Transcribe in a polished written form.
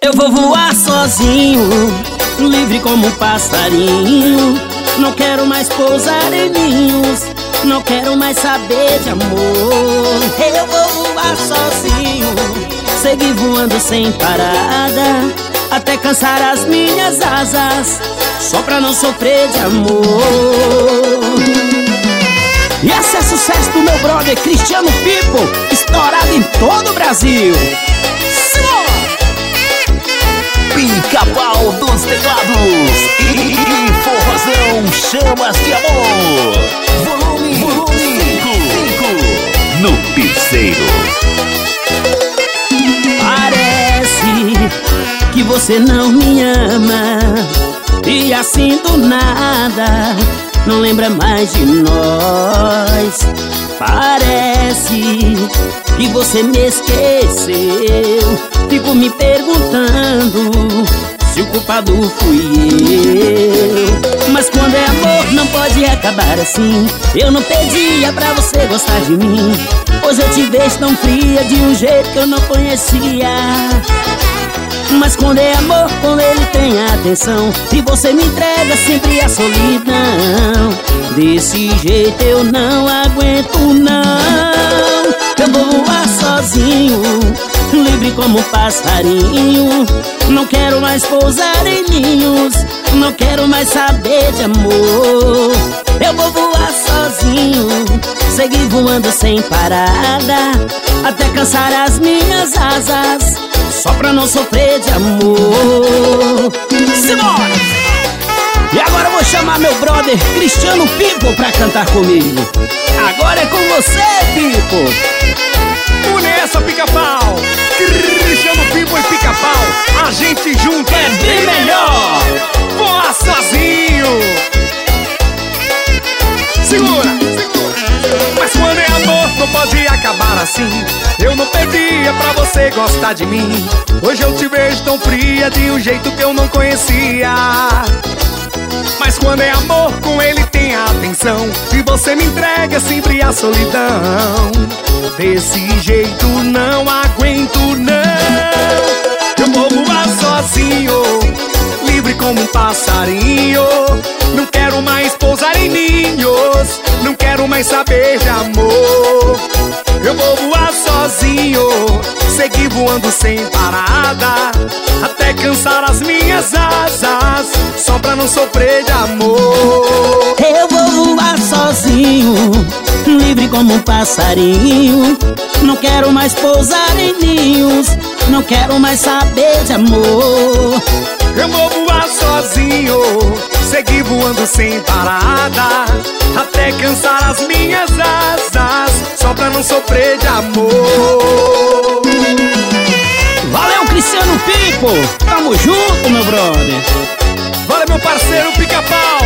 Eu vou voar sozinho, livre como um passarinho. Não quero mais pousar em ninhos, não quero mais saber de amor. Eu vou voar sozinho, seguir voando sem parada, até cansar as minhas asas, só pra não sofrer de amor. E esse é sucesso do meu brother Cristiano Pipo, estourado em todo o Brasil. Pica-Pau dos teclados e forrozão Chamas de Amor. Volume 5 no Piseiro. Parece que você não me ama, e assim do nada não lembra mais de nós. Parece que você me esqueceu. Fico me perguntando se o culpado fui eu. Mas quando é amor não pode acabar assim. Eu não pedia pra você gostar de mim. Hoje eu te vejo tão fria, de um jeito que eu não conhecia. Mas quando é amor, quando ele tem atenção, e você me entrega sempre a solidão. Desse jeito eu não aguento não. Eu vou voar sozinho, livre como um passarinho. Não quero mais pousar em ninhos, não quero mais saber de amor. Eu vou voar sozinho, seguir voando sem parada, até cansar as minhas asas, só pra não sofrer de amor. Simbora! E agora eu vou chamar meu brother Cristiano Pipo pra cantar comigo. Agora é com você, Pipo. Une essa, Pica-Pau. Cristiano Pipo e Pica-Pau, a gente junto É bem melhor. Voar sozinho. Segura. Mas quando é amor não pode acabar assim. Eu não pedia pra você gostar de mim. Hoje eu te vejo tão fria, de um jeito que eu não conhecia. Mas quando é amor, com ele tem atenção, e você me entrega sempre a solidão. Desse jeito não aguento não. Eu vou voar sozinho, livre como um passarinho. Não quero mais pousar em ninhos, não quero mais saber de amor. Eu vou voar sozinho, seguir voando sem parada, até cansar as minhas asas, só pra não sofrer de amor. Eu vou voar sozinho, livre como um passarinho. Não quero mais pousar em ninhos, não quero mais saber de amor. Eu vou voar sozinho, seguir voando sem parada, até cansar as minhas asas, só pra não sofrer de amor. Valeu, Cristiano Pipo! Tamo junto, meu brother! Valeu, meu parceiro Pica-Pau.